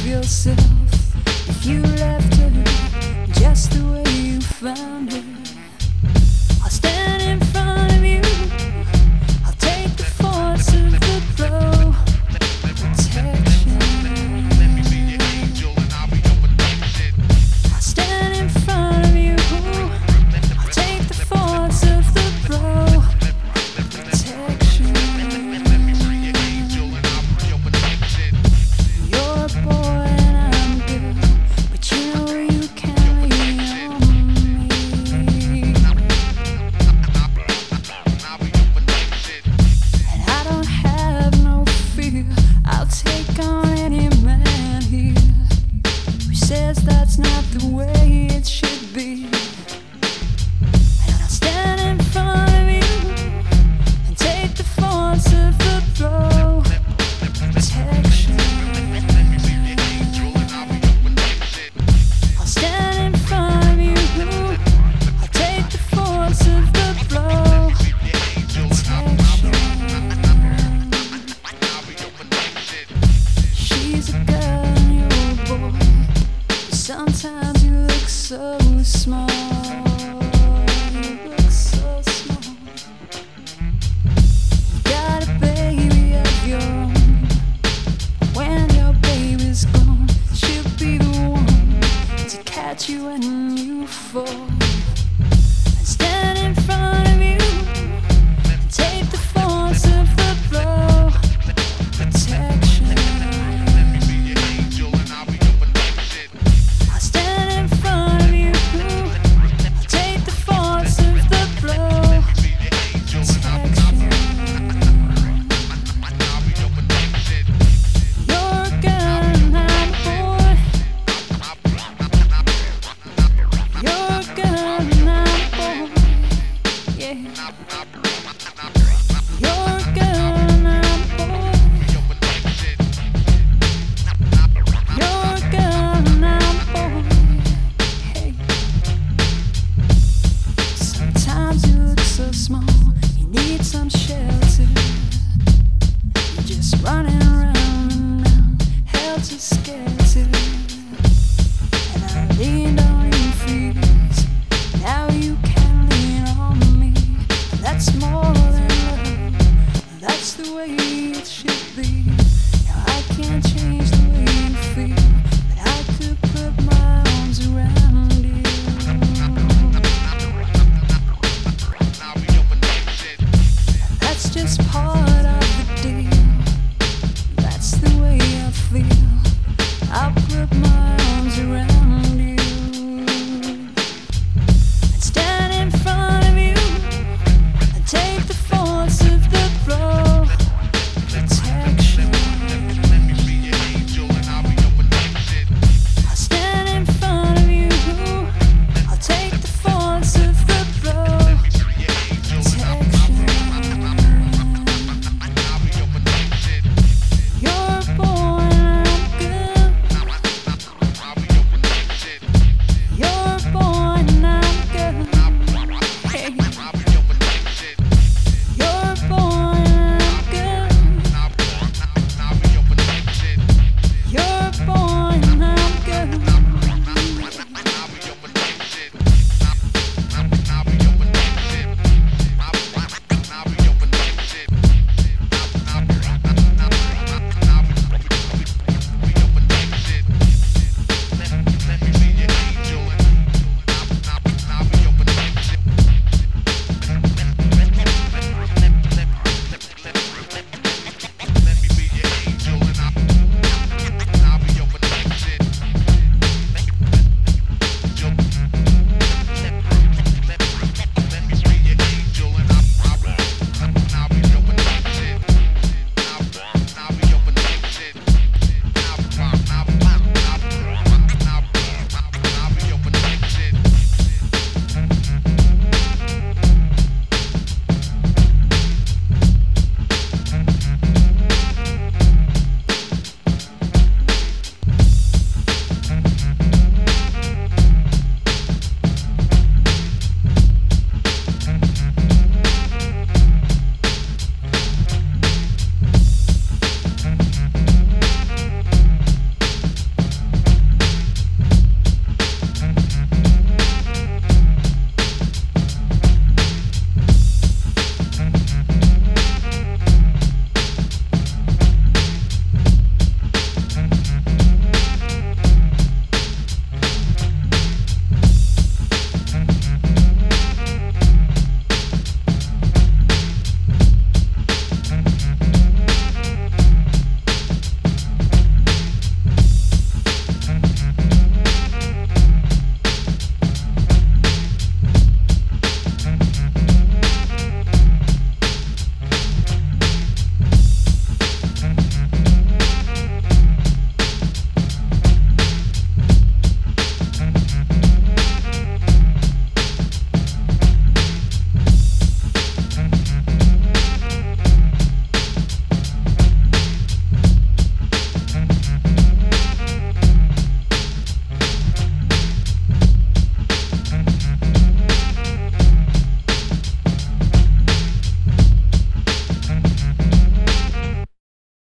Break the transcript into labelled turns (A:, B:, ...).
A: yourself if you left her just the way you found her? I'll stand in front of you, I'll take the force of the blow. Protection. I'll stand in front of you, I'll take the force of the blow. Protection. You're a boy and I'm good, but you know you can't lean on me. And I don't have no fear, I'll take on any man here who says that's not the way it should be. And I'll stand in front of you and take the force of the blow. Protection. I'll stand in front of you, I'll take the force of the blow. Protection. She's a girl and you're a boy, but sometimes you look so small. You look so small. You got a baby of your own. When your baby's gone, she'll be the one to catch you when you fall.